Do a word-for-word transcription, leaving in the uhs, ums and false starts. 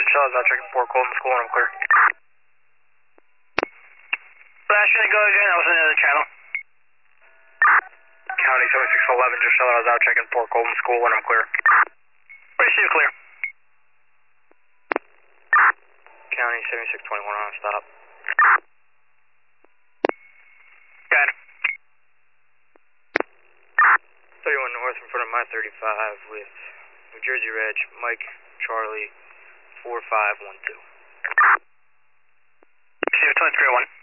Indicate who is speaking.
Speaker 1: Charles, I'll check Port Colton School and I'm clear.
Speaker 2: Flashing to go again, I was in the other channel.
Speaker 1: County seventy-six eleven, just shut I was out checking Port Colton School and I'm clear.
Speaker 2: Receive clear.
Speaker 1: County seventy-six twenty-one on stop.
Speaker 2: Got it.
Speaker 1: thirty-one north in front of my thirty-five with New Jersey Reg, Mike, Charlie, four five one two.
Speaker 2: Receive twenty-three oh one.